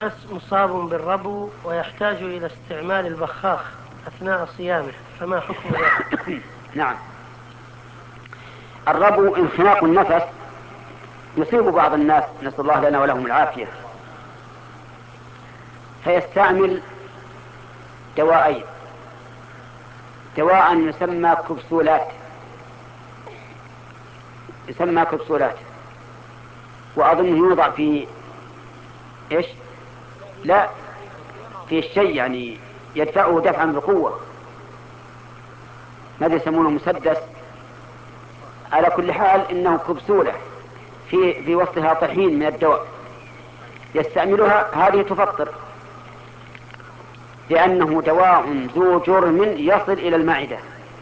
مصاب بالربو ويحتاج إلى استعمال البخاخ أثناء صيامه، فما حكم ذلك؟ نعم، الربو انخناق النفس يصيب بعض الناس، نسأل الله لنا ولهم العافية، فيستعمل دواءين: دواء يسمى كبسولات، وأظنه يوضع في إيش؟ لا، في الشيء يعني يدفعه دفعا بقوة، ماذا يسمونه؟ مسدس. على كل حال إنه كبسولة في وسطها طحين من الدواء يستعملها، هذه تفطر، لأنه دواء ذو جرم يصل إلى المعدة،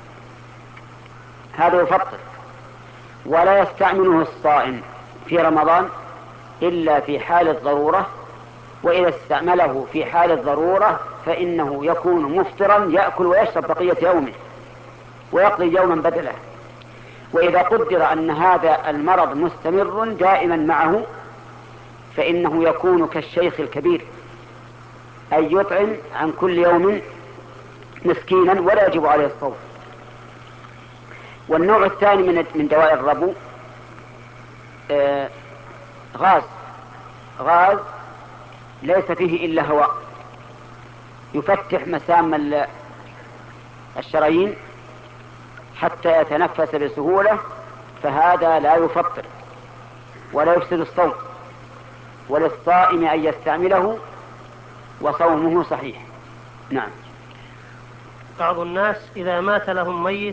هذا يفطر. ولا يستعمله الصائم في رمضان إلا في حال الضرورة، وإذا استعمله في حال الضرورة فإنه يكون مفطرا، يأكل ويشرب بقية يومه ويقضي يوما بدله. وإذا قدر أن هذا المرض مستمر دائما معه فإنه يكون كالشيخ الكبير، أي يطعم عن كل يوم مسكينا ولا يجب عليه الصوم. والنوع الثاني من دواء الربو غاز ليس فيه إلا هواء، يفتح مسام الشرايين حتى يتنفس بسهولة، فهذا لا يفطر ولا يفسد الصوم، وللصائم أن يستعمله وصومه صحيح. نعم. بعض الناس إذا مات لهم ميت